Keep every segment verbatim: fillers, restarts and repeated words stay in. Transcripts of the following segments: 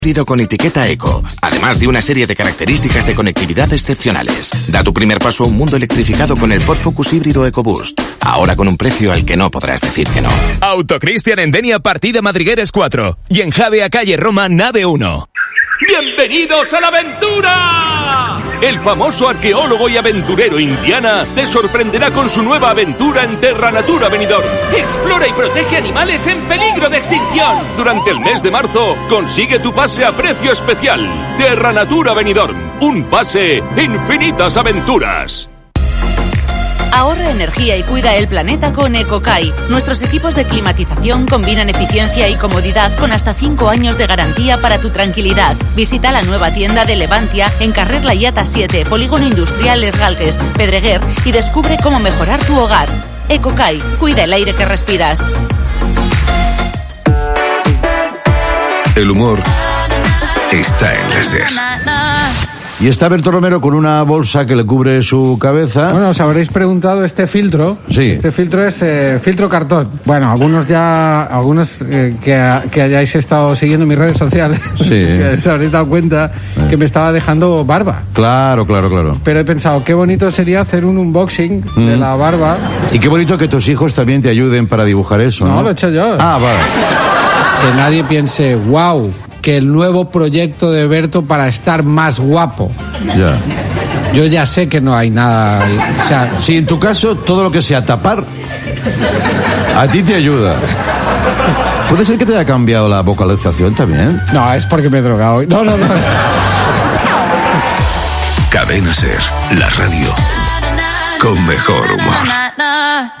híbrido con etiqueta eco, además de una serie de características de conectividad excepcionales. Da tu primer paso a un mundo electrificado con el Ford Focus híbrido EcoBoost, ahora con un precio al que no podrás decir que no. Autocristian en Denia, partida Madrigueres cuatro, y en Javea, calle Roma, nave uno. ¡Bienvenidos a la aventura! El famoso arqueólogo y aventurero Indiana te sorprenderá con su nueva aventura en Terra Natura Benidorm. Explora y protege animales en peligro de extinción. Durante el mes de marzo, consigue tu pase a precio especial. Terra Natura Benidorm, un pase, infinitas aventuras. Ahorra energía y cuida el planeta con Ecokai. Nuestros equipos de climatización combinan eficiencia y comodidad con hasta cinco años de garantía para tu tranquilidad. Visita la nueva tienda de Levantia en Carrer Laiata siete, Polígono Industrial Les Galgues, Pedreguer, y descubre cómo mejorar tu hogar. Ecokai, cuida el aire que respiras. El humor está en la SER. Y está Berto Romero con una bolsa que le cubre su cabeza. Bueno, os habréis preguntado este filtro. Sí. Este filtro es eh, filtro cartón. Bueno, algunos ya, algunos eh, que, a, que hayáis estado siguiendo mis redes sociales, sí. que os habréis dado cuenta eh. que me estaba dejando barba. Claro, claro, claro. Pero he pensado, qué bonito sería hacer un unboxing mm. de la barba. Y qué bonito que tus hijos también te ayuden para dibujar eso, ¿no? No, lo he hecho yo. Ah, vale. Que nadie piense, wow, que el nuevo proyecto de Berto para estar más guapo. Ya. Yo ya sé que no hay nada. O sea, si en tu caso todo lo que sea tapar a ti te ayuda. ¿Puede ser que te haya cambiado la vocalización también? No, es porque me he drogado. No, no, no. Cadena SER, la radio con mejor humor.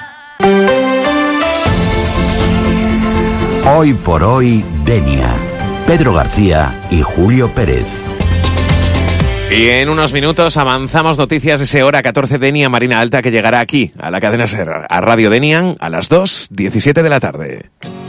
Hoy por hoy, Denia. Pedro García y Julio Pérez. Y en unos minutos avanzamos noticias de ese hora catorce Denia Marina Alta, que llegará aquí, a la cadena SER, a Radio Denian, a las dos diecisiete de la tarde.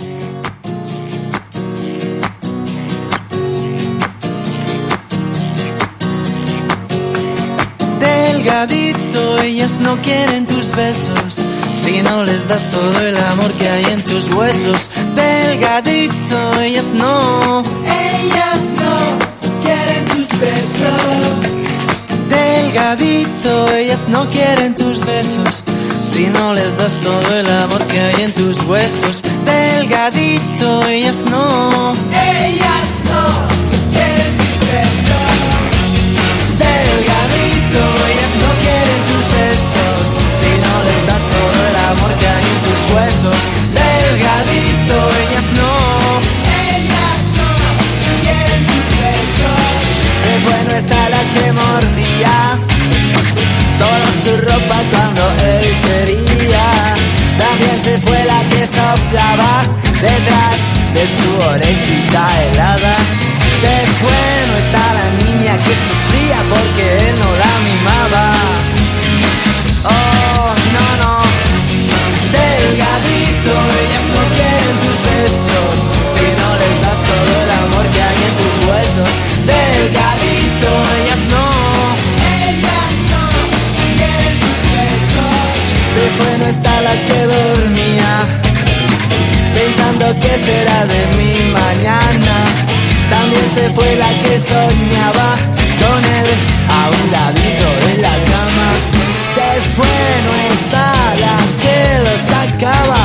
Delgadito, ellas no quieren tus besos si no les das todo el amor que hay en tus huesos. Delgadito, ellas no, ellas no quieren tus besos. Delgadito, ellas no quieren tus besos si no les das todo el amor que hay en tus huesos. Delgadito, ellas no, ellas no quieren tus besos. Delgadito, ellas no quieren tus besos si no les das todo el amor que hay en tus huesos. Delgadito, ellas no, ellas no quieren tus besos. Se fue, no está la que mordía toda su ropa cuando él quería. También se fue la que soplaba detrás de su orejita helada. Se fue, no está la niña que sufría porque él no la mimaba. Oh, no, no. Delgadito, ellas no quieren tus besos si no les das todo el amor que hay en tus huesos. Delgadito, ellas no, ellas no quieren tus besos. Se fue, no está la que dormía pensando que será de mi mañana. También se fue la que soñaba con él a un ladito de la cama. Se fue, no está la que lo sacaba